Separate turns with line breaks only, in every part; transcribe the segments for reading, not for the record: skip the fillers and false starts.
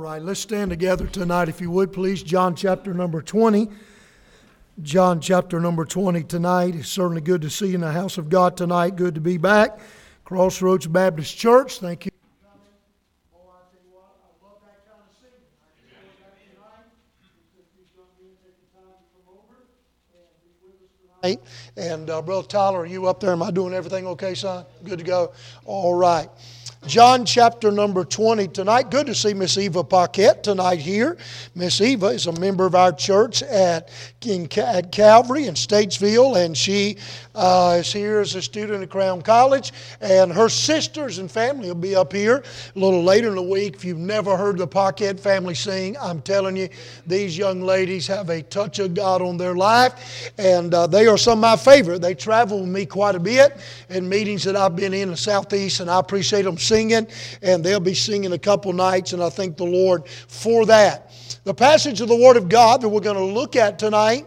right, let's stand together tonight, if you would, please. John chapter number 20. John chapter number 20 tonight. It's certainly good to see you in the house of God tonight. Good to be back. Crossroads Baptist Church. Thank you. And Brother Tyler, are you up there? Am I doing everything okay, son? Good to go? All right. John chapter number 20 tonight. Good to see Miss Eva Paquette tonight here. Miss Eva is a member of our church at Calvary in Statesville, and she is here as a student at Crown College. And her sisters and family will be up here a little later in the week. If you've never heard the Paquette family sing, I'm telling you, these young ladies have a touch of God on their life, and they are some of my favorite. They travel with me quite a bit in meetings that I've been in the Southeast, and I appreciate them singing, and they'll be singing a couple nights, and I thank the Lord for that. The passage of the Word of God that we're going to look at tonight,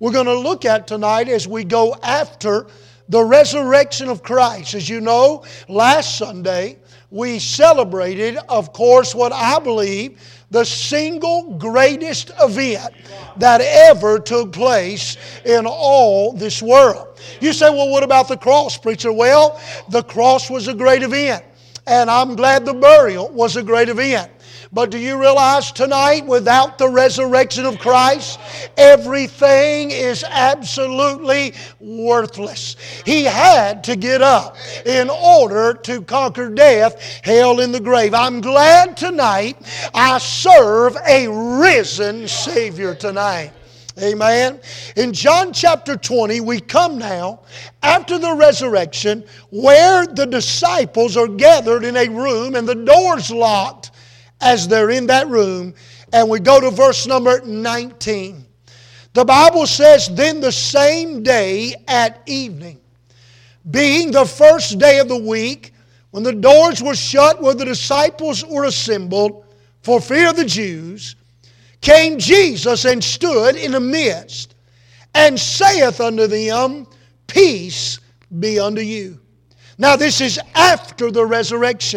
as we go after the resurrection of Christ. As you know, last Sunday we celebrated, of course, what I believe the single greatest event that ever took place in all this world. You say, well, what about the cross, preacher? Well, the cross was a great event. And I'm glad the burial was a great event. But do you realize tonight, without the resurrection of Christ, everything is absolutely worthless. He had to get up in order to conquer death, hell, and the grave. I'm glad tonight I serve a risen Savior tonight. Amen. In John chapter 20, we come now after the resurrection where the disciples are gathered in a room and the door's locked as they're in that room. And we go to verse number 19. The Bible says, then the same day at evening, being the first day of the week, when the doors were shut where the disciples were assembled for fear of the Jews, came Jesus and stood in the midst, and saith unto them, peace be unto you. Now this is after the resurrection.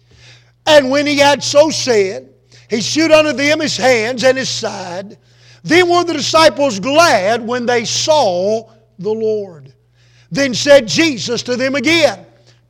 And when he had so said, he shewed unto them his hands and his side. Then were the disciples glad when they saw the Lord. Then said Jesus to them again,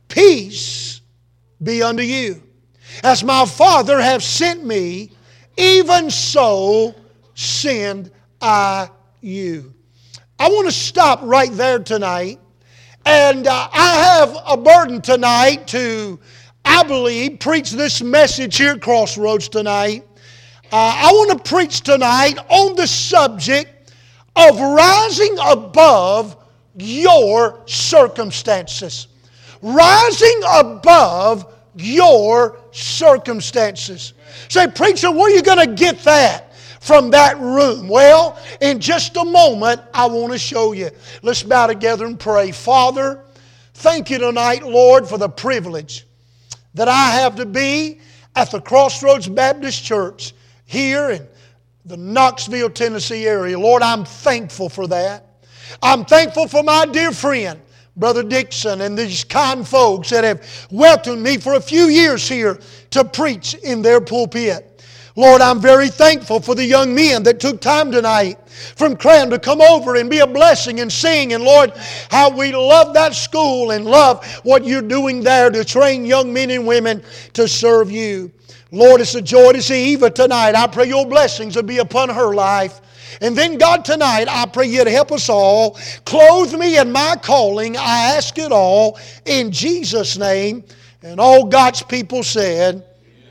peace be unto you. As my Father hath sent me, even so send I you. I want to stop right there tonight. And I have a burden tonight to, I believe, preach this message here at Crossroads tonight. I want to preach tonight on the subject of rising above your circumstances. Rising above your circumstances. Say, preacher, where are you going to get that from that room? Well, in just a moment, I want to show you. Let's bow together and pray. Father, thank you tonight, Lord, for the privilege that I have to be at the Crossroads Baptist Church here in the Knoxville, Tennessee area. Lord, I'm thankful for that. I'm thankful for my dear friend, Brother Dixon, and these kind folks that have welcomed me for a few years here to preach in their pulpit. Lord, I'm very thankful for the young men that took time tonight from Cram to come over and be a blessing and sing. And Lord, how we love that school and love what you're doing there to train young men and women to serve you. Lord, it's a joy to see Eva tonight. I pray your blessings will be upon her life. And then God, tonight, I pray you to help us all. Clothe me in my calling. I ask it all in Jesus' name. And all God's people said,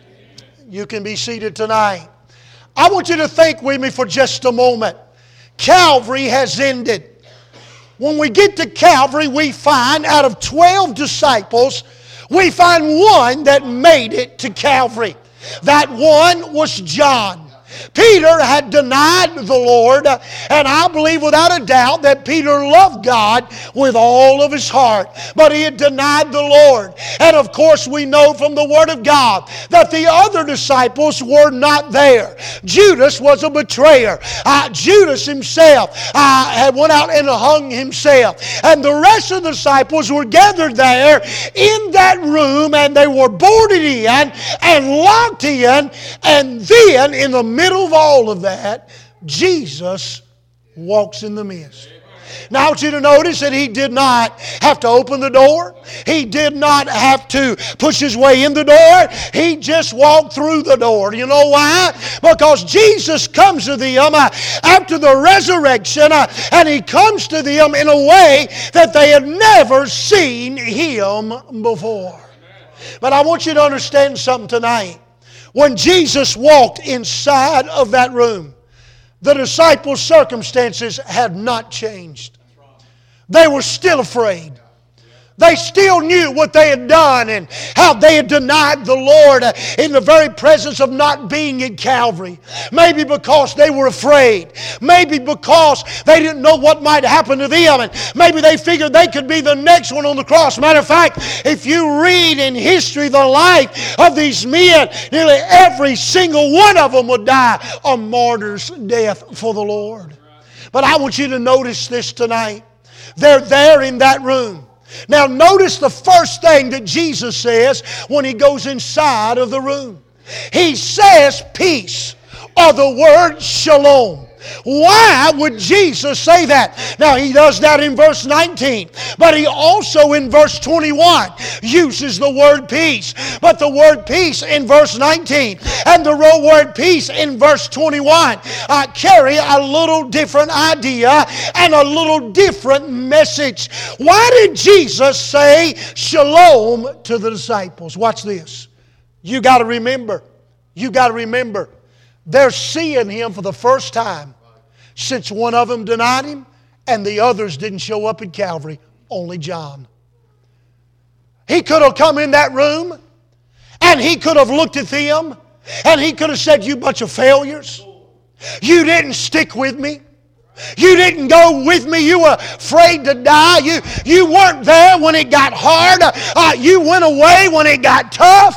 you can be seated tonight. I want you to think with me for just a moment. Calvary has ended. When we get to Calvary, we find out of 12 disciples, we find one that made it to Calvary. That one was John. Peter had denied the Lord, and I believe without a doubt that Peter loved God with all of his heart, but he had denied the Lord. And of course we know from the Word of God that the other disciples were not there. Judas was a betrayer. Judas himself had went out and hung himself. And the rest of the disciples were gathered there in that room, and they were boarded in and locked in, and then in the middle of all of that, Jesus walks in the midst. Now I want you to notice that He did not have to open the door. He did not have to push His way in the door. He just walked through the door. You know why? Because Jesus comes to them after the resurrection, and He comes to them in a way that they had never seen Him before. But I want you to understand something tonight. When Jesus walked inside of that room, the disciples' circumstances had not changed. They were still afraid. They still knew what they had done and how they had denied the Lord in the very presence of not being at Calvary. Maybe because they were afraid. Maybe because they didn't know what might happen to them. And maybe they figured they could be the next one on the cross. Matter of fact, if you read in history the life of these men, nearly every single one of them would die a martyr's death for the Lord. But I want you to notice this tonight. They're there in that room. Now notice the first thing that Jesus says when He goes inside of the room. He says peace, or the word shalom. Why would Jesus say that? Now He does that in verse 19, but He also in verse 21 uses the word peace. But the word peace in verse 19 and the word peace in verse 21 carry a little different idea and a little different message. Why did Jesus say shalom to the disciples? Watch this. You got to remember. They're seeing Him for the first time since one of them denied Him and the others didn't show up at Calvary, only John. He could have come in that room and He could have looked at them and He could have said, "You bunch of failures. You didn't stick with me. You didn't go with me. You were afraid to die. You weren't there when it got hard. You went away when it got tough."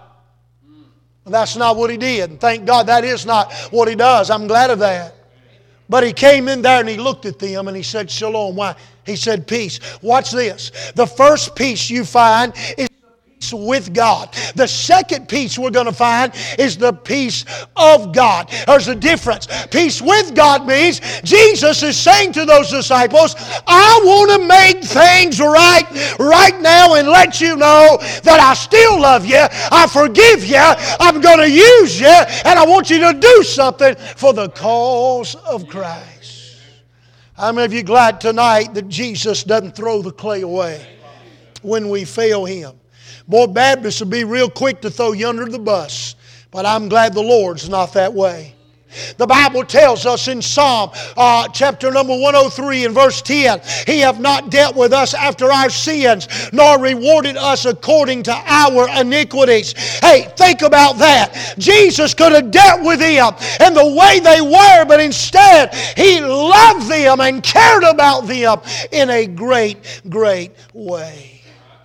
That's not what He did. And thank God that is not what He does. I'm glad of that. But He came in there and He looked at them and He said shalom. Why? He said peace. Watch this. The first peace you find is peace with God. The second peace we're going to find is the peace of God. There's a difference. Peace with God means Jesus is saying to those disciples, "I want to make things right now and let you know that I still love you, I forgive you, I'm going to use you, and I want you to do something for the cause of Christ." How many of you glad tonight that Jesus doesn't throw the clay away when we fail Him? Boy, Baptists will be real quick to throw you under the bus, but I'm glad the Lord's not that way. The Bible tells us in Psalm chapter number 103 and verse 10, He hath not dealt with us after our sins, nor rewarded us according to our iniquities. Hey, think about that. Jesus could have dealt with them in the way they were, but instead He loved them and cared about them in a great, great way.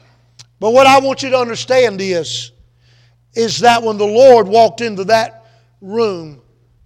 But what I want you to understand is that when the Lord walked into that room,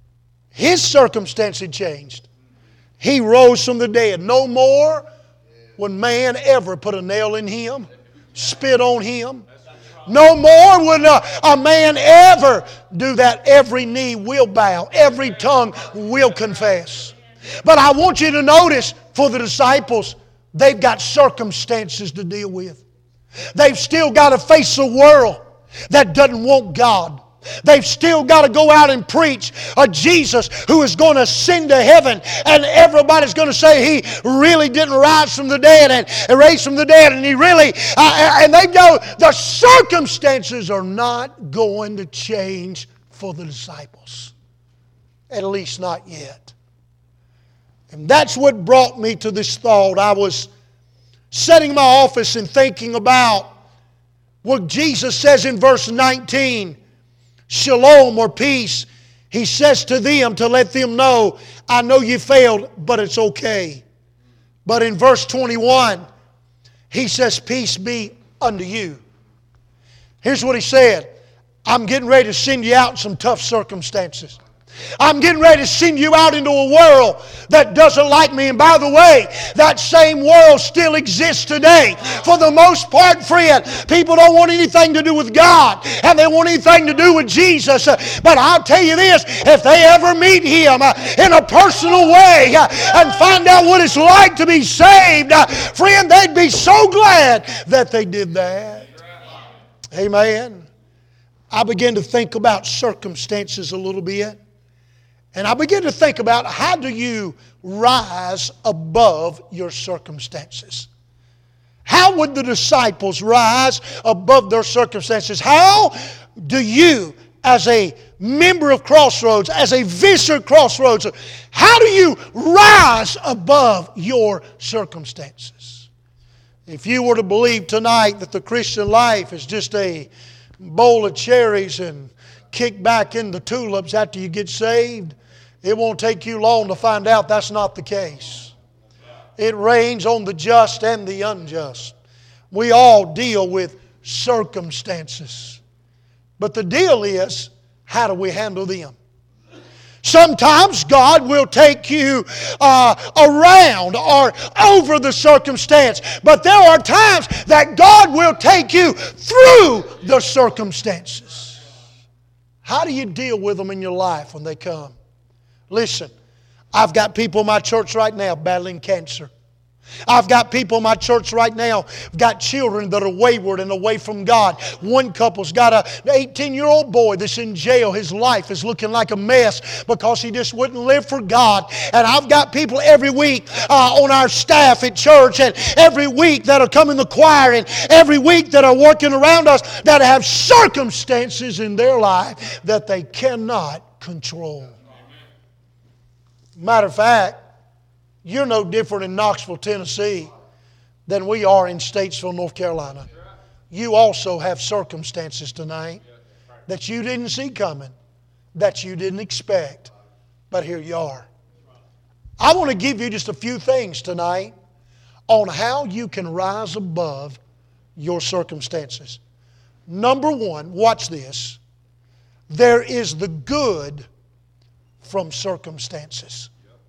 His circumstance had changed. He rose from the dead. No more would man ever put a nail in Him, spit on Him. No more would a man ever do that. Every knee will bow. Every tongue will confess. But I want you to notice, for the disciples, they've got circumstances to deal with. They've still got to face a world that doesn't want God. They've still got to go out and preach a Jesus who is going to ascend to heaven, and everybody's going to say He really didn't rise from the dead and raise from the dead, and He really, and they know the circumstances are not going to change for the disciples. At least not yet. And that's what brought me to this thought. I was sitting in my office and thinking about what Jesus says in verse 19, shalom or peace. He says to them to let them know, I know you failed, but it's okay. But in verse 21, He says, peace be unto you. Here's what He said. I'm getting ready to send you out in some tough circumstances. I'm getting ready to send you out into a world that doesn't like me. And by the way, that same world still exists today. For the most part, friend, people don't want anything to do with God, and they want anything to do with Jesus. But I'll tell you this, if they ever meet Him in a personal way and find out what it's like to be saved, friend, they'd be so glad that they did that. Amen. I began to think about circumstances a little bit. And I began to think about, how do you rise above your circumstances? How would the disciples rise above their circumstances? How do you, as a member of Crossroads, as a visitor at Crossroads, how do you rise above your circumstances? If you were to believe tonight that the Christian life is just a bowl of cherries and kick back in the tulips after you get saved, it won't take you long to find out that's not the case. It rains on the just and the unjust. We all deal with circumstances. But the deal is, how do we handle them? Sometimes God will take you around or over the circumstance. But there are times that God will take you through the circumstances. How do you deal with them in your life when they come? Listen, I've got people in my church right now battling cancer. I've got people in my church right now, got children that are wayward and away from God. One couple's got an 18-year-old boy that's in jail. His life is looking like a mess because he just wouldn't live for God. And I've got people every week on our staff at church, and every week that are coming to the choir, and every week that are working around us that have circumstances in their life that they cannot control. Matter of fact, you're no different in Knoxville, Tennessee than we are in Statesville, North Carolina. You also have circumstances tonight that you didn't see coming, that you didn't expect, but here you are. I want to give you just a few things tonight on how you can rise above your circumstances. Number one, watch this. There is the good from circumstances.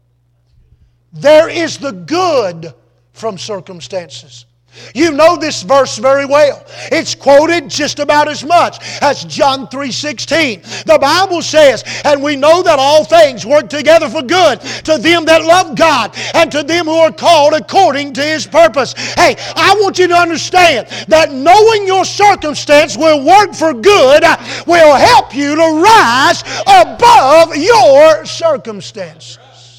There is the good from circumstances. You know this verse very well. It's quoted just about as much as John 3:16. The Bible says, and we know that all things work together for good to them that love God and to them who are called according to His purpose. Hey, I want you to understand that knowing your circumstance will work for good will help you to rise above your circumstances.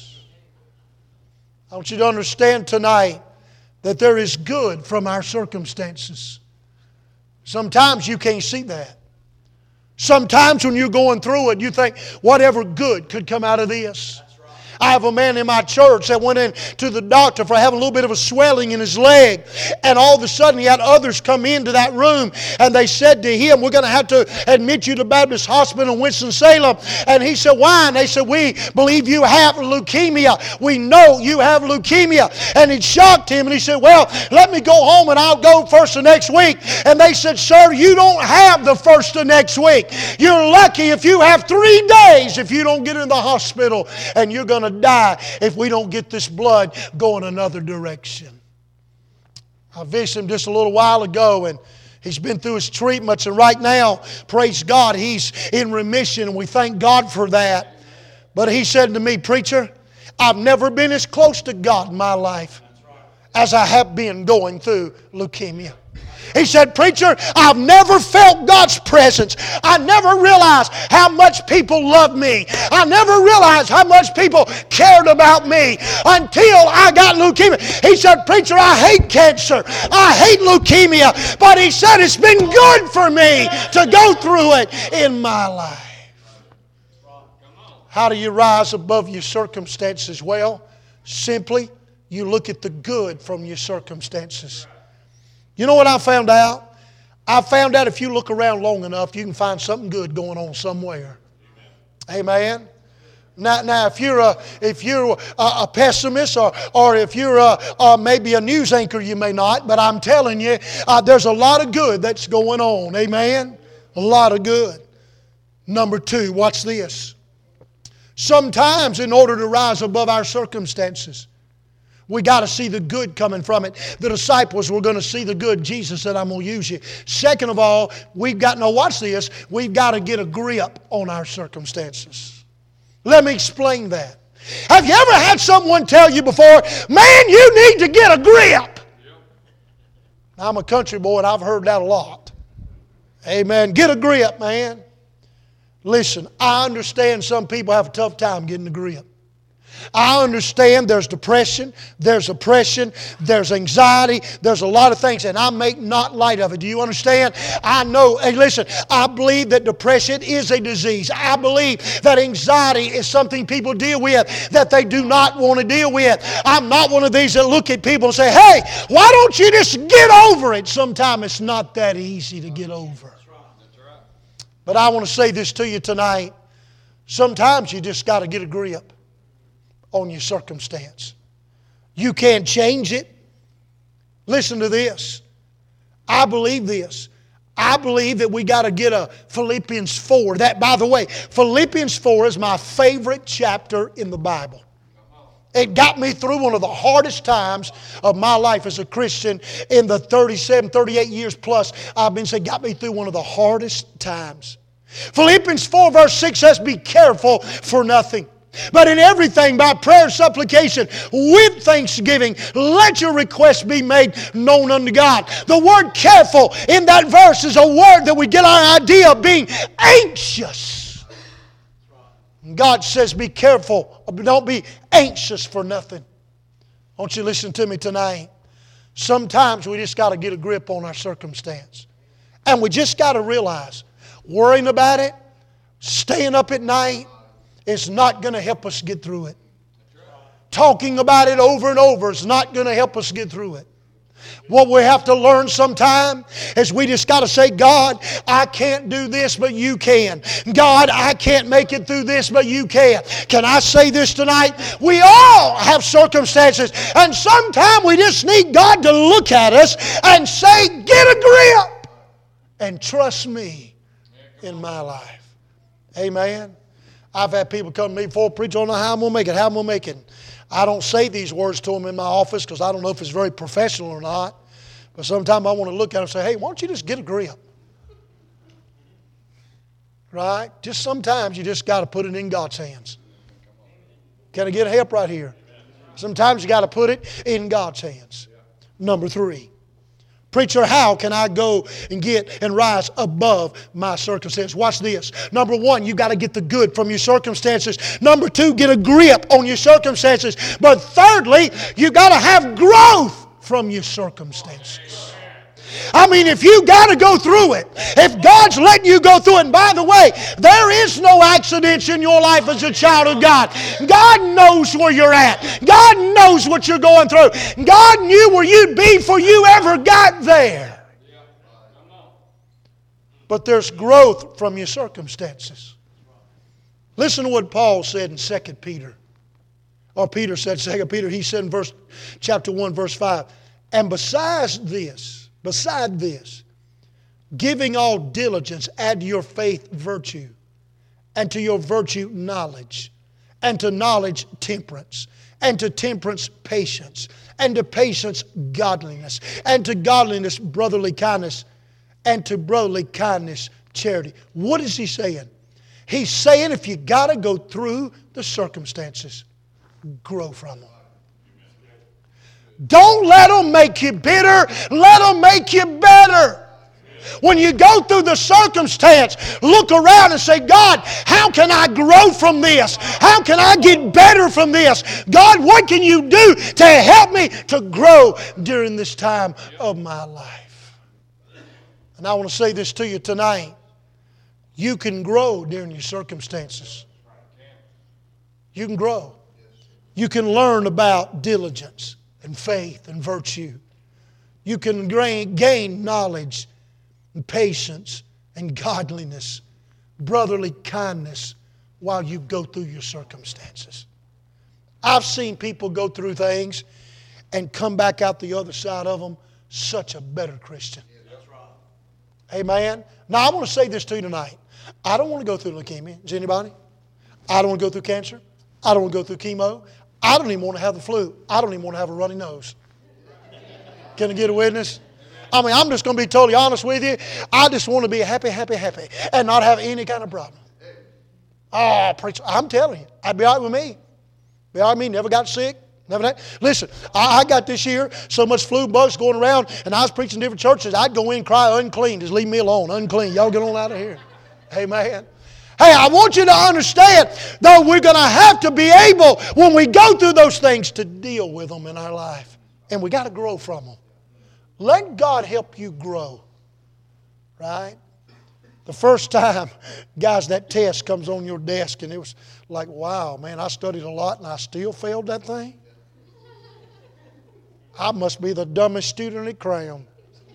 I want you to understand tonight that there is good from our circumstances. Sometimes you can't see that. Sometimes when you're going through it, you think, whatever good could come out of this. I have a man in my church that went in to the doctor for having a little bit of a swelling in his leg. And all of a sudden he had others come into that room and they said to him, we're going to have to admit you to Baptist Hospital in Winston-Salem. And he said, why? And they said, we believe you have leukemia. We know you have leukemia. And it shocked him and he said, well, let me go home and I'll go first of next week. And they said, sir, you don't have the first of next week. You're lucky if you have 3 days if you don't get in the hospital, and you're going to die if we don't get this blood going another direction. I visited him just a little while ago, and he's been through his treatments, and right now, praise God, he's in remission, and we thank God for that. But he said to me, preacher, I've never been as close to God in my life as I have been going through leukemia. He said, preacher, I've never felt God's presence. I never realized how much people loved me. I never realized how much people cared about me until I got leukemia. He said, preacher, I hate cancer. I hate leukemia. But he said, it's been good for me to go through it in my life. How do you rise above your circumstances? Well, simply, you look at the good from your circumstances. You know what I found out? I found out if you look around long enough, you can find something good going on somewhere. Amen. Now, if you're a pessimist or if you're maybe a news anchor, you may not. But I'm telling you, there's a lot of good that's going on. Amen. A lot of good. Number 2, watch this. Sometimes, in order to rise above our circumstances, we got to see the good coming from it. The disciples were going to see the good. Jesus said, I'm going to use you. Second of all, we've got to get a grip on our circumstances. Let me explain that. Have you ever had someone tell you before, man, you need to get a grip? Now, I'm a country boy and I've heard that a lot. Amen. Get a grip, man. Listen, I understand some people have a tough time getting a grip. I understand there's depression, there's oppression, there's anxiety, there's a lot of things, and I make not light of it. Do you understand? I know, and listen, I believe that depression is a disease. I believe that anxiety is something people deal with that they do not want to deal with. I'm not one of these that look at people and say, hey, why don't you just get over it? Sometimes it's not that easy to get over. But I want to say this to you tonight. Sometimes you just got to get a grip on your circumstance. You can't change it. Listen to this. I believe this. I believe that we got to get a Philippians 4. That, by the way, Philippians 4 is my favorite chapter in the Bible. It got me through one of the hardest times of my life as a Christian in the 37, 38 years plus I've been saved. Got me through one of the hardest times. Philippians 4 verse 6 says, be careful for nothing, but in everything by prayer and supplication with thanksgiving let your requests be made known unto God. The word careful in that verse is a word that we get our idea of being anxious. God says be careful. Don't be anxious for nothing. Won't you listen to me tonight? Sometimes we just got to get a grip on our circumstance. And we just got to realize worrying about it, staying up at night, it's not going to help us get through it. Talking about it over and over is not going to help us get through it. What we have to learn sometime is we just got to say, God, I can't do this, but you can. God, I can't make it through this, but you can. Can I say this tonight? We all have circumstances, and sometimes we just need God to look at us and say, get a grip and trust me in my life. Amen. I've had people come to me before, preach, I don't know how I'm going to make it, how I'm going to make it. I don't say these words to them in my office because I don't know if it's very professional or not. But sometimes I want to look at them and say, hey, why don't you just get a grip? Right? Just sometimes you just got to put it in God's hands. Can I get help right here? Sometimes you got to put it in God's hands. Number 3. Preacher, how can I go and get and rise above my circumstances? Watch this. Number 1, you got to get the good from your circumstances. Number 2, get a grip on your circumstances. But thirdly, you got to have growth from your circumstances. I mean, if you got to go through it, if God's letting you go through it, and by the way, there is no accidents in your life as a child of God. God knows where you're at. God knows what you're going through. God knew where you'd be before you ever got there. But there's growth from your circumstances. Listen to what Paul said in 2 Peter. Or Peter said, 2 Peter, he said in chapter 1, verse 5, and beside this, giving all diligence, add to your faith virtue, and to your virtue knowledge, and to knowledge temperance, and to temperance patience, and to patience godliness, and to godliness brotherly kindness, and to brotherly kindness charity. What is he saying? He's saying if you got to go through the circumstances, grow from them. Don't let them make you bitter. Let them make you better. When you go through the circumstance, look around and say, God, how can I grow from this? How can I get better from this? God, what can you do to help me to grow during this time of my life? And I want to say this to you tonight. You can grow during your circumstances. You can grow. You can learn about diligence and faith and virtue. You can gain knowledge and patience and godliness, brotherly kindness, while you go through your circumstances. I've seen people go through things and come back out the other side of them such a better Christian. Amen. Now I want to say this to you tonight. I don't want to go through leukemia. Does anybody? I don't want to go through cancer. I don't want to go through chemo. I don't even want to have the flu. I don't even want to have a runny nose. Can I get a witness? I mean, I'm just going to be totally honest with you. I just want to be happy, happy, happy and not have any kind of problem. Oh, preacher, I'm telling you, I'd be all right with me. Be all right with me, never got sick. Listen, I got this year so much flu bugs going around, and I was preaching different churches. I'd go in and cry, unclean. Just leave me alone, unclean. Y'all get on out of here. Amen. Hey, I want you to understand, though we're going to have to be able, when we go through those things, to deal with them in our life. And we got to grow from them. Let God help you grow. Right? The first time, guys, that test comes on your desk, and it was like, wow, man, I studied a lot, and I still failed that thing. I must be the dumbest student at Cram.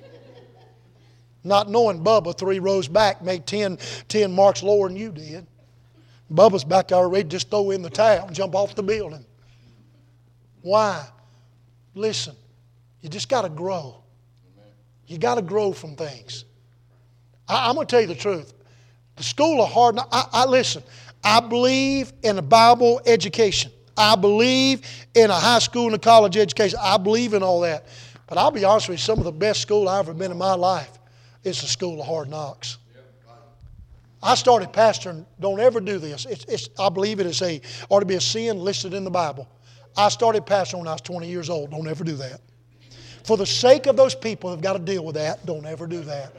Not knowing Bubba 3 rows back made 10 marks lower than you did. Bubba's back there ready to just throw in the towel and jump off the building. Why? Listen, you just got to grow. You got to grow from things. I'm going to tell you the truth. The school of hard knocks, listen, I believe in a Bible education. I believe in a high school and a college education. I believe in all that. But I'll be honest with you, some of the best school I've ever been in my life is the school of hard knocks. I started pastoring. Don't ever do this. I believe it ought to be a sin listed in the Bible. I started pastoring when I was 20 years old. Don't ever do that. For the sake of those people who've got to deal with that, don't ever do that.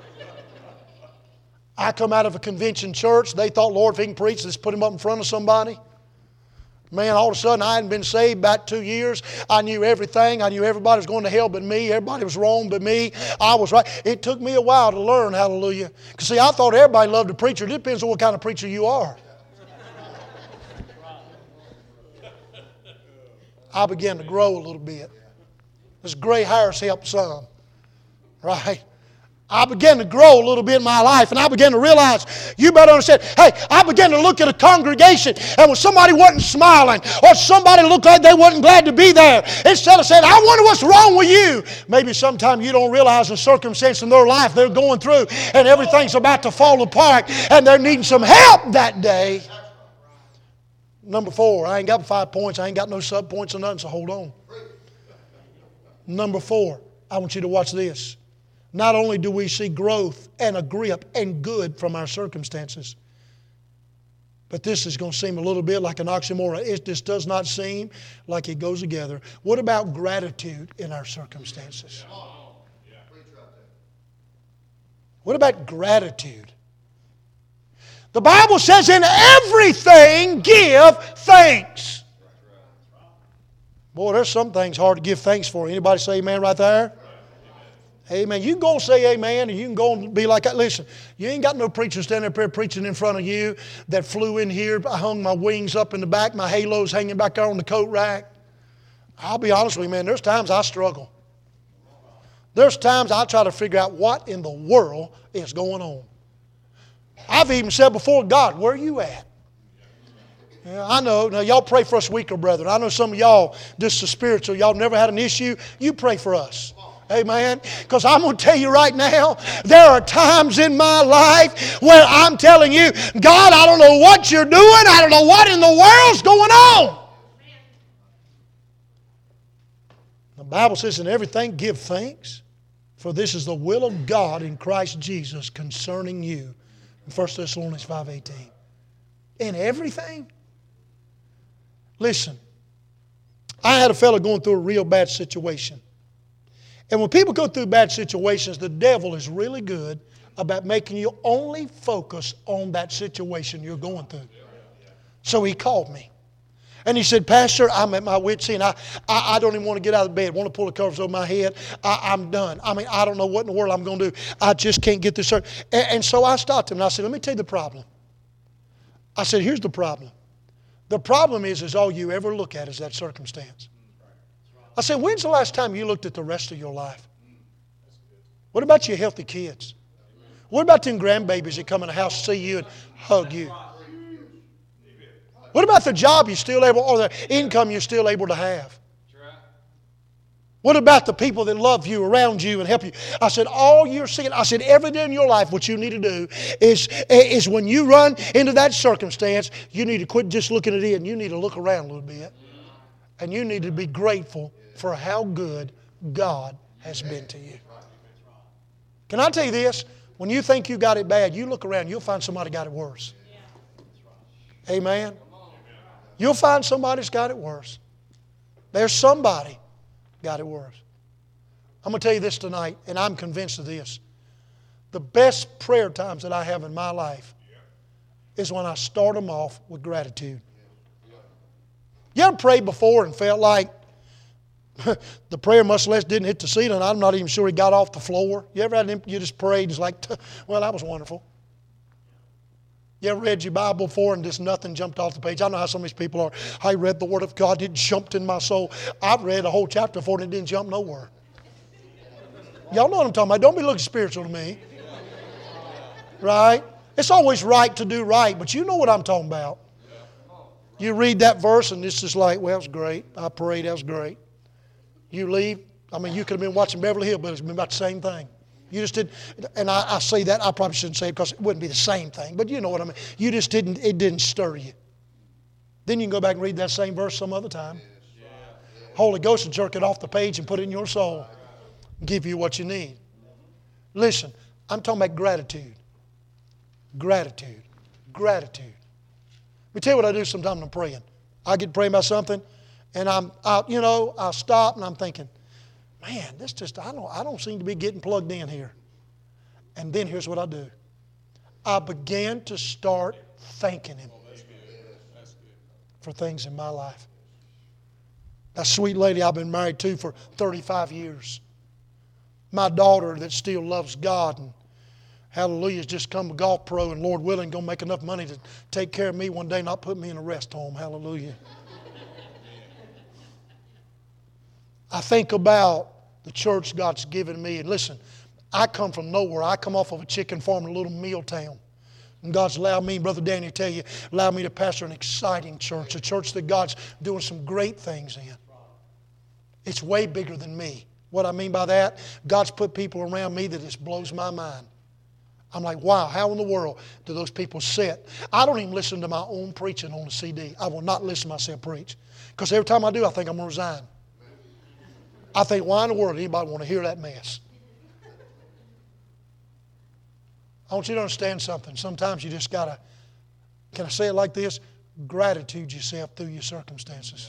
I come out of a convention church. They thought, Lord, if he can preach, let's put him up in front of somebody. Man, all of a sudden, I hadn't been saved about 2 years. I knew everything. I knew everybody was going to hell but me. Everybody was wrong but me. I was right. It took me a while to learn, hallelujah. Because, see, I thought everybody loved a preacher. It depends on what kind of preacher you are. I began to grow a little bit. This gray hairs helped some, right? I began to grow a little bit in my life, and I began to realize, you better understand, hey, I began to look at a congregation, and when somebody wasn't smiling, or somebody looked like they wasn't glad to be there, instead of saying, I wonder what's wrong with you, maybe sometime you don't realize the circumstance in their life they're going through, and everything's about to fall apart, and they're needing some help that day. Number 4, I ain't got 5 points, I ain't got no sub-points or nothing, so hold on. Number 4, I want you to watch this. Not only do we see growth and a grip and good from our circumstances, but this is going to seem a little bit like an oxymoron. It just does not seem like it goes together. What about gratitude in our circumstances? What about gratitude? The Bible says, in everything give thanks. Boy, there's some things hard to give thanks for. Anybody say amen right there? Amen. You can go and say amen, and you can go and be like that. Listen, you ain't got no preacher standing up here preaching in front of you that flew in here. I hung my wings up in the back. My halo's hanging back there on the coat rack. I'll be honest with you, man. There's times I struggle. There's times I try to figure out what in the world is going on. I've even said before, God, where are you at? Yeah, I know. Now, y'all pray for us weaker brethren. I know some of y'all, just the spiritual, y'all never had an issue. You pray for us. Amen. Because I'm going to tell you right now, there are times in my life where I'm telling you, God, I don't know what you're doing. I don't know what in the world's going on. The Bible says, in everything give thanks, for this is the will of God in Christ Jesus concerning you. In 1 Thessalonians 5:18. In everything? Listen, I had a fellow going through a real bad situation. And when people go through bad situations, the devil is really good about making you only focus on that situation you're going through. So he called me. And he said, Pastor, I'm at my wit's end. I don't even want to get out of bed. I want to pull the covers over my head. I'm done. I mean, I don't know what in the world I'm going to do. I just can't get this. And so I stopped him and I said, let me tell you the problem. I said, here's the problem. The problem is all you ever look at is that circumstance. I said, when's the last time you looked at the rest of your life? What about your healthy kids? What about them grandbabies that come in the house, see you and hug you? What about the job you're still able, or the income you're still able to have? What about the people that love you, around you, and help you? I said, all you're seeing, I said, every day in your life, what you need to do is when you run into that circumstance, you need to quit just looking at it, and you need to look around a little bit. And you need to be grateful for how good God has been to you. Can I tell you this? When you think you got it bad, you look around, you'll find somebody got it worse. Amen? You'll find somebody's got it worse. There's somebody got it worse. I'm going to tell you this tonight, and I'm convinced of this. The best prayer times that I have in my life is when I start them off with gratitude. You ever prayed before and felt like the prayer much less didn't hit the ceiling? I'm not even sure it got off the floor. You ever had you just prayed and it's like, well, that was wonderful. You ever read your Bible before and just nothing jumped off the page? I know how some of these people are. I read the Word of God, it jumped in my soul. I've read a whole chapter before and it didn't jump nowhere. Y'all know what I'm talking about. Don't be looking spiritual to me. Right? It's always right to do right, but you know what I'm talking about. You read that verse and it's just like, well, that was great. I prayed, that was great. You leave. I mean, you could have been watching Beverly Hills, but it's been about the same thing. You just did, and I say that, I probably shouldn't say it because it wouldn't be the same thing, but you know what I mean. You just didn't, it didn't stir you. Then you can go back and read that same verse some other time. Holy Ghost will jerk it off the page and put it in your soul. Give you what you need. Listen, I'm talking about gratitude. Gratitude. Gratitude. Let me tell you what I do sometimes when I'm praying. I get praying about something, and I'll stop and I'm thinking, man, this just, I don't seem to be getting plugged in here. And then here's what I do. I began to start thanking Him for things in my life. That sweet lady I've been married to for 35 years. My daughter that still loves God and hallelujah, has just come a golf pro and Lord willing, going to make enough money to take care of me one day, not put me in a rest home. Hallelujah. I think about the church God's given me. And listen, I come from nowhere. I come off of a chicken farm in a little mill town. And God's allowed me, Brother Danny, to tell you, allowed me to pastor an exciting church, a church that God's doing some great things in. It's way bigger than me. What I mean by that, God's put people around me that just blows my mind. I'm like, wow, how in the world do those people sit? I don't even listen to my own preaching on the CD. I will not listen to myself preach. Because every time I do, I think I'm going to resign. I think, why in the world anybody want to hear that mess? I want you to understand something. Sometimes you just got to, can I say it like this? Gratitude yourself through your circumstances.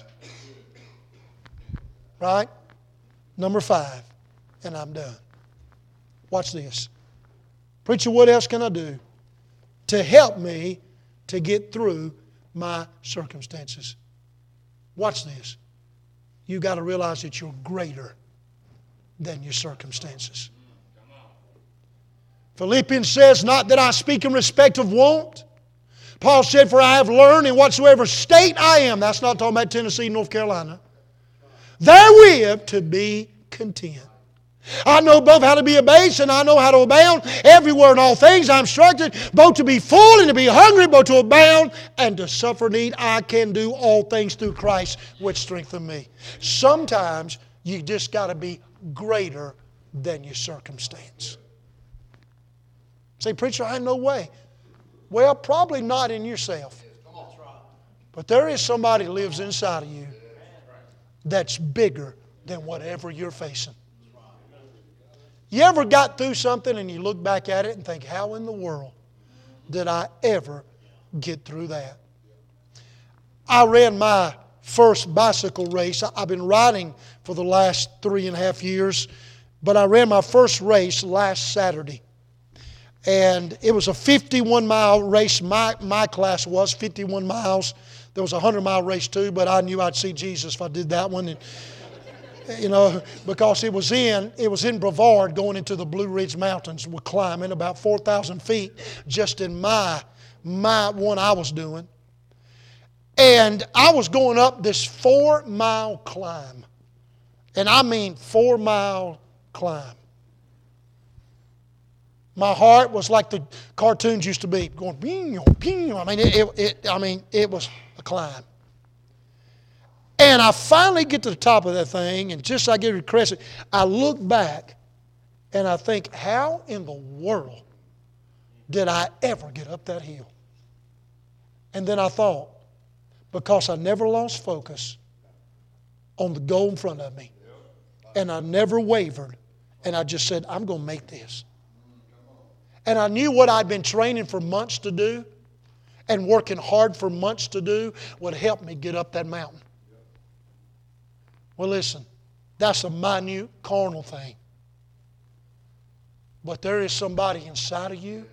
Right? Number 5, and I'm done. Watch this. Preacher, what else can I do to help me to get through my circumstances? Watch this. You've got to realize that you're greater than your circumstances. Philippians says, not that I speak in respect of want. Paul said, for I have learned in whatsoever state I am. That's not talking about Tennessee, North Carolina. Therewith to be content. I know both how to be abased and I know how to abound. Everywhere in all things I'm instructed, both to be full and to be hungry, both to abound and to suffer need. I can do all things through Christ which strengthen me. Sometimes you just got to be greater than your circumstance. Say, preacher, I have no way. Well, probably not in yourself. But there is somebody that lives inside of you that's bigger than whatever you're facing. You ever got through something and you look back at it and think, how in the world did I ever get through that? I ran my first bicycle race. I've been riding for the last 3.5 years, but I ran my first race last Saturday. And it was a 51-mile race. My class was 51 miles. There was a 100-mile race too, but I knew I'd see Jesus if I did that one. And, you know, because it was in Brevard going into the Blue Ridge Mountains. We're climbing about 4,000 feet just in my one I was doing. And I was going up this 4-mile climb. And I mean 4-mile climb. My heart was like the cartoons used to be, going, bing, bing. It was a climb. And I finally get to the top of that thing, and just as I get to the crest, I look back, and I think, how in the world did I ever get up that hill? And then I thought, because I never lost focus on the goal in front of me, and I never wavered, and I just said, I'm going to make this. And I knew what I'd been training for months to do and working hard for months to do would help me get up that mountain. Well, listen, that's a minute, carnal thing. But there is somebody inside of you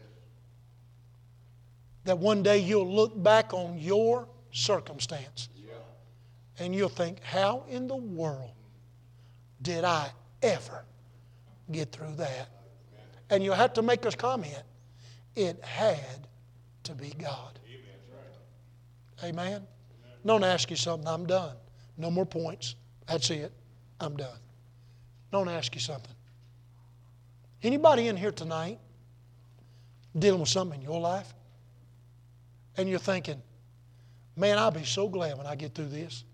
that one day you'll look back on your circumstance and you'll think, how in the world did I ever get through that? And you'll have to make a comment. It had to be God. Amen? Don't ask you something. I'm done. No more points. That's it. I'm done. Don't ask you something. Anybody in here tonight dealing with something in your life? And you're thinking, man, I'll be so glad when I get through this.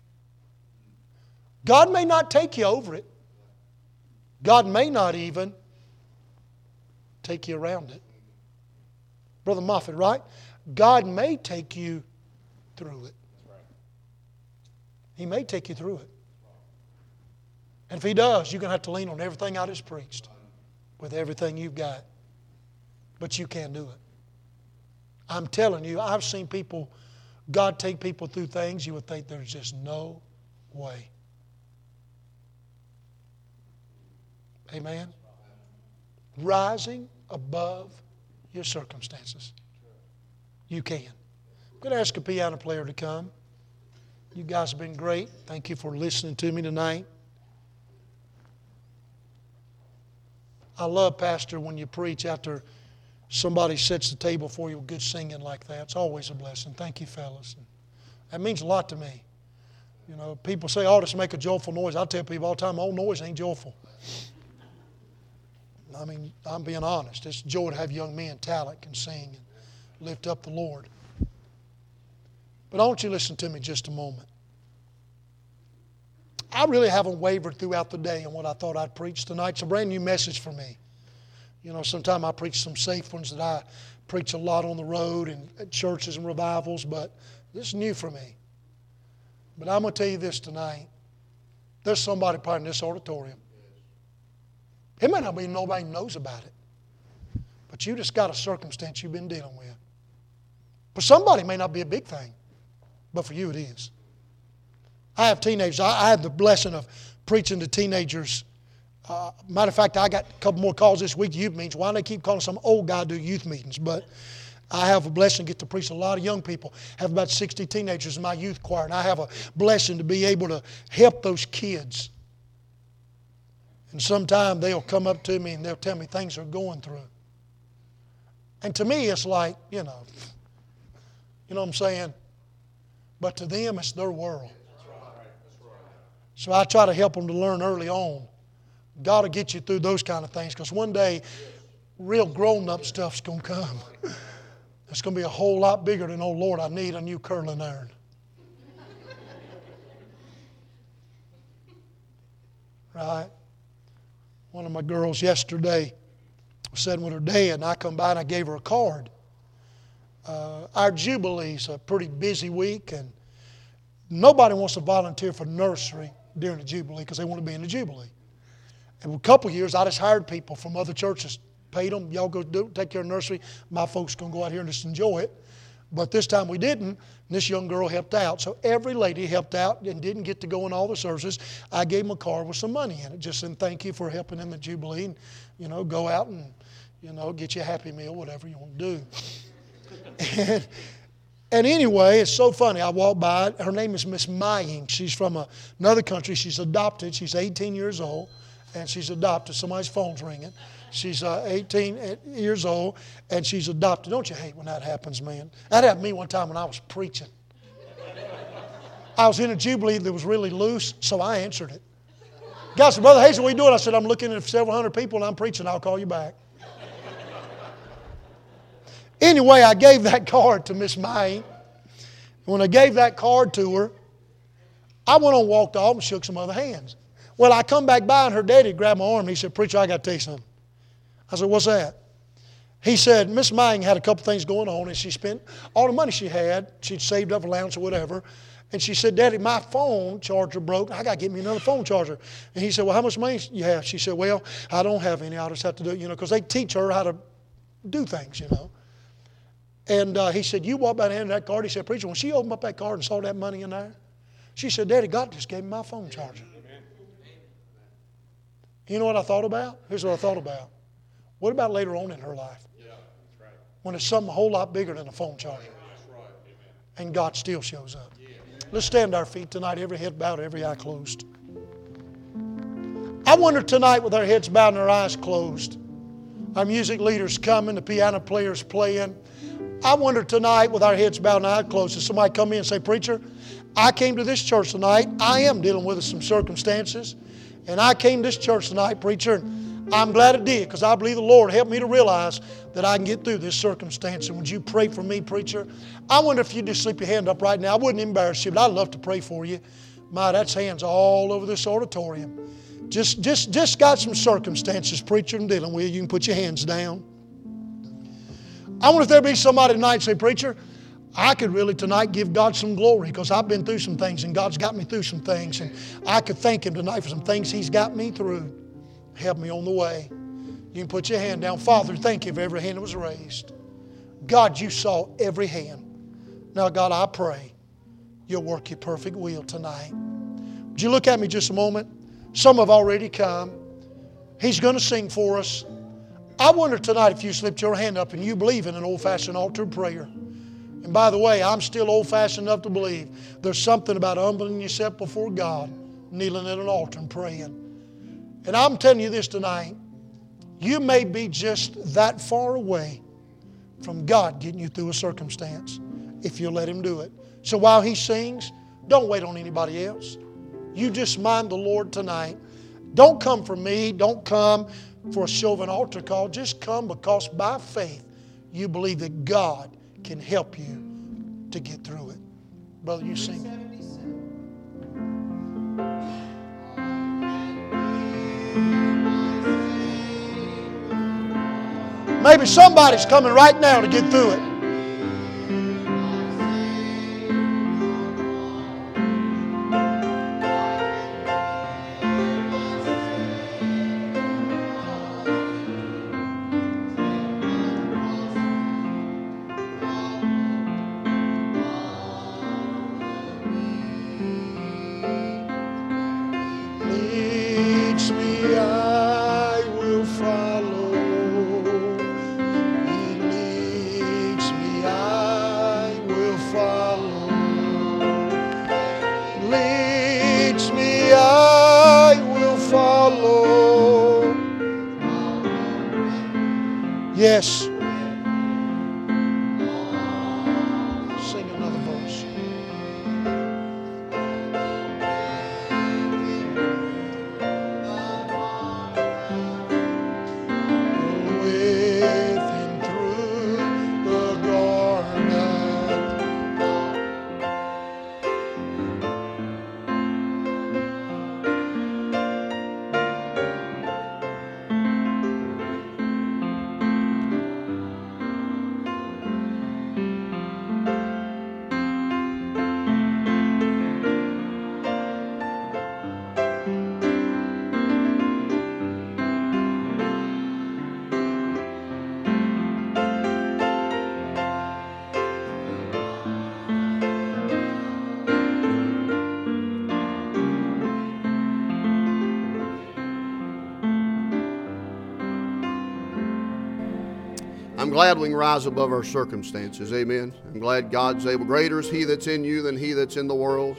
God may not take you over it. God may not even take you around it. Brother Moffitt, right? God may take you through it. He may take you through it. And if He does, you're going to have to lean on everything I just preached with everything you've got. But you can't do it. I'm telling you, I've seen people, God take people through things you would think there's just no way. Amen? Rising above your circumstances. You can. I'm going to ask a piano player to come. You guys have been great. Thank you for listening to me tonight. I love, Pastor, when you preach after somebody sets the table for you with good singing like that. It's always a blessing. Thank you, fellas. That means a lot to me. You know, people say, oh, just make a joyful noise. I tell people all the time, all noise ain't joyful. I mean, I'm being honest. It's a joy to have young men, talent, can sing and lift up the Lord. But I want you to listen to me just a moment. I really haven't wavered throughout the day on what I thought I'd preach tonight. It's a brand new message for me. You know, sometimes I preach some safe ones that I preach a lot on the road and at churches and revivals, but this is new for me. But I'm going to tell you this tonight. There's somebody probably in this auditorium. It may not be nobody knows about it, but you just got a circumstance you've been dealing with. For somebody it may not be a big thing, but for you it is. I have teenagers. I had the blessing of preaching to teenagers. Matter of fact, I got a couple more calls this week to youth meetings. Why do they keep calling some old guy to do youth meetings? But I have a blessing to get to preach to a lot of young people. I have about 60 teenagers in my youth choir, and I have a blessing to be able to help those kids. And sometimes they'll come up to me and they'll tell me things they're going through. And to me, it's like, you know what I'm saying? But to them, it's their world. So I try to help them to learn early on. God will get you through those kind of things, because one day, real grown-up stuff's going to come. It's going to be a whole lot bigger than, oh, Lord, I need a new curling iron. Right? One of my girls yesterday was sitting with her dad, and I come by and I gave her a card. Our Jubilee's a pretty busy week, and nobody wants to volunteer for nursery during the Jubilee because they want to be in the Jubilee. And a couple of years, I just hired people from other churches, paid them, y'all go take care of nursery. My folks going to go out here and just enjoy it. But this time we didn't, and this young girl helped out. So every lady helped out and didn't get to go in all the services. I gave them a card with some money in it, just saying thank you for helping in the Jubilee, and, go out and, get you a Happy Meal, whatever you want to do. And anyway, it's so funny. I walked by. Her name is Miss Mying. She's from another country. She's adopted. She's 18 years old, and she's adopted. Somebody's phone's ringing. She's 18 years old, and she's adopted. Don't you hate when that happens, man? That happened to me one time when I was preaching. I was in a Jubilee that was really loose, so I answered it. God said, Brother Hazel, what are you doing? I said, I'm looking at several hundred people, and I'm preaching. I'll call you back. Anyway, I gave that card to Miss May. When I gave that card to her, I went on, walked off, and shook some other hands. Well, I come back by, and her daddy grabbed my arm, and he said, "Preacher, I got to tell you something." I said, "What's that?" He said, "Miss Mang had a couple things going on, and she spent all the money she had. She'd saved up allowance or whatever. And she said, 'Daddy, my phone charger broke. I got to get me another phone charger.' And he said, 'Well, how much money you have?' She said, 'Well, I don't have any. I'll just have to do it, because they teach her how to do things, And he said, 'You walk by and hand that card.' He said, 'Preacher, when she opened up that card and saw that money in there, she said, "Daddy, God just gave me my phone charger." You know what I thought about? Here's what I thought about. What about later on in her life? When it's something a whole lot bigger than a phone charger. And God still shows up. Let's stand to our feet tonight, every head bowed, every eye closed. I wonder tonight, with our heads bowed and our eyes closed, our music leaders coming, the piano players playing. I wonder tonight, with our heads bowed and our eyes closed, if somebody come in and say, "Preacher, I came to this church tonight. I am dealing with some circumstances. And I came to this church tonight, preacher, and I'm glad I did, because I believe the Lord helped me to realize that I can get through this circumstance. And would you pray for me, preacher?" I wonder if you'd just slip your hand up right now. I wouldn't embarrass you, but I'd love to pray for you. My, that's hands all over this auditorium. Just got some circumstances, preacher, I'm dealing with. You can put your hands down. I wonder if there'd be somebody tonight say, "Preacher, I could really tonight give God some glory, because I've been through some things and God's got me through some things, and I could thank Him tonight for some things He's got me through. Help me on the way." You can put your hand down. Father, thank you for every hand that was raised. God, you saw every hand. Now, God, I pray you'll work your perfect will tonight. Would you look at me just a moment? Some have already come. He's going to sing for us. I wonder tonight if you slipped your hand up and you believe in an old-fashioned altar prayer. And by the way, I'm still old-fashioned enough to believe there's something about humbling yourself before God, kneeling at an altar and praying. And I'm telling you this tonight, you may be just that far away from God getting you through a circumstance if you let Him do it. So while He sings, don't wait on anybody else. You just mind the Lord tonight. Don't come for me. Don't come for a show of an altar call. Just come because by faith you believe that God can help you to get through it. Brother, you sing. Maybe somebody's coming right now to get through it. Yes. Sing another verse. With Him through the garden.
I'm glad we can rise above our circumstances. Amen. I'm glad God's able. Greater is He that's in you than he that's in the world.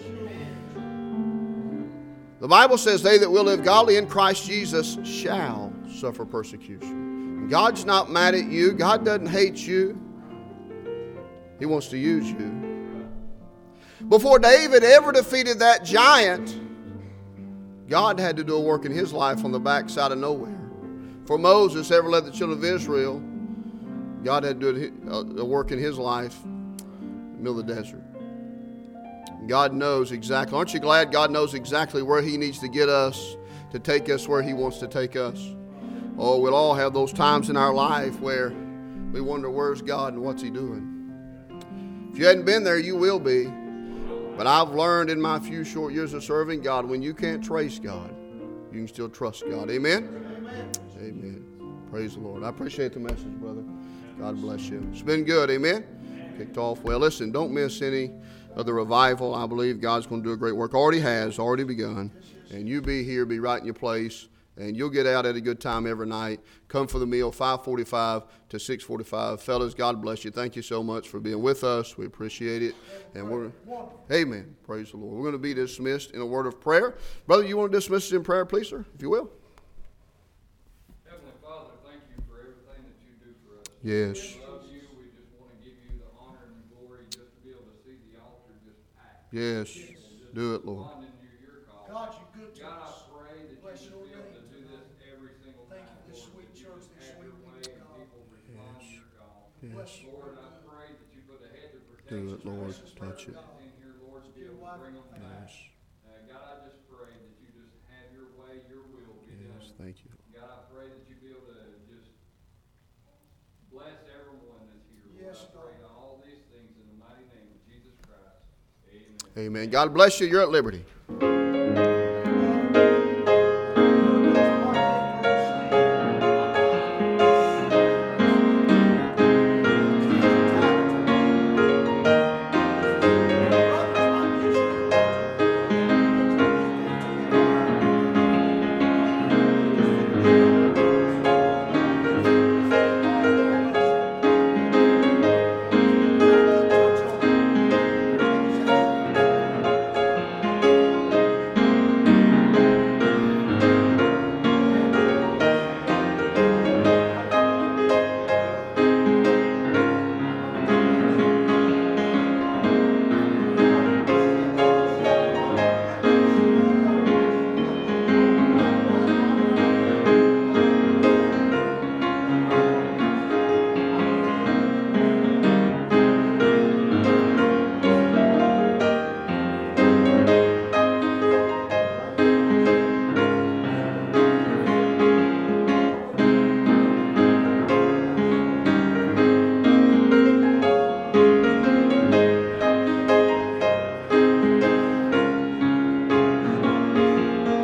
The Bible says they that will live godly in Christ Jesus shall suffer persecution. God's not mad at you. God doesn't hate you. He wants to use you. Before David ever defeated that giant, God had to do a work in his life on the backside of nowhere. Before Moses ever led the children of Israel God had to do a work in his life in the middle of the desert. God knows exactly. Aren't you glad God knows exactly where he needs to get us to take us where he wants to take us? Oh, we'll all have those times in our life where we wonder, where's God and what's he doing? If you hadn't been there, you will be. But I've learned in my few short years of serving God, when you can't trace God, you can still trust God. Amen? Amen. Praise the Lord. I appreciate the message, brother. God bless you. It's been good. Amen? Kicked off well. Listen, don't miss any of the revival. I believe God's going to do a great work. Already has, already begun. And you be here, be right in your place. And you'll get out at a good time every night. Come for the meal, 5:45 to 6:45. Fellas, God bless you. Thank you so much for being with us. We appreciate it. And we're, amen. Praise the Lord. We're going to be dismissed in a word of prayer. Brother, you want to dismiss us in prayer, please, sir, if you will?
Heavenly Father, thank you for everything that you do for us.
Yes.
We love you. We just want to give you the honor and glory just to be able to see the altar just packed.
Yes. Do it, Lord.
Responding to your call.
God, you're good to
God, I
us.
pray that
Bless
you
your
just be able
name.
to do this every single
Thank
time.
you for this
Lord,
sweet
that you
church,
just
this
have
sweet
your way
people,
and
God.
people respond to your call.
Bless you.
Lord, I pray that you put a hedge of
Do
protection
it, Lord.
Bless us,
Touch it.
God.
in here, Lord, to be able to bring them back.
Yes.
God, I just pray that you just have your way, your will be
Yes.
done.
Thank you.
God, I pray that you be able to just bless everyone that's here. Lord,
Yes,
I pray all these things in the mighty name of Jesus Christ. Amen.
Amen. God bless you. You're at liberty.